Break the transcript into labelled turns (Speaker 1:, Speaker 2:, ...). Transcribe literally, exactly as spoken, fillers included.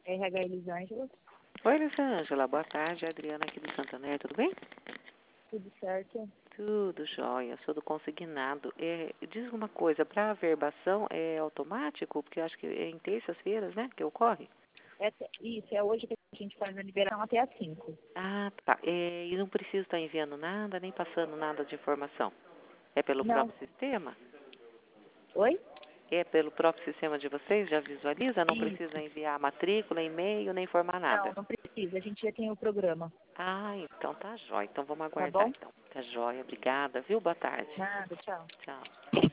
Speaker 1: R H Elisângela,
Speaker 2: Oi, Elisângela. Boa tarde. Adriana aqui do Santander. Tudo bem?
Speaker 1: tudo certo?
Speaker 2: Tudo jóia. Sou do consignado. É, diz uma coisa, para a verbação é automático? Porque eu acho que é em terças-feiras, né, que ocorre?
Speaker 1: É, isso, é hoje que a gente faz a liberação até às cinco.
Speaker 2: Ah, tá. É, e não preciso estar enviando nada, nem passando nada de informação. É pelo
Speaker 1: Não.
Speaker 2: próprio sistema?
Speaker 1: Oi?
Speaker 2: É pelo próprio sistema de vocês? Já visualiza? Não
Speaker 1: Isso.
Speaker 2: precisa enviar matrícula, e-mail, nem informar
Speaker 1: Não,
Speaker 2: nada?
Speaker 1: não precisa. A gente já tem o programa.
Speaker 2: Ah, então tá jóia. Então vamos
Speaker 1: Tá
Speaker 2: aguardar,
Speaker 1: bom?
Speaker 2: então. Tá jóia. Obrigada, viu? Boa tarde.
Speaker 1: Nada, tchau.
Speaker 2: Tchau.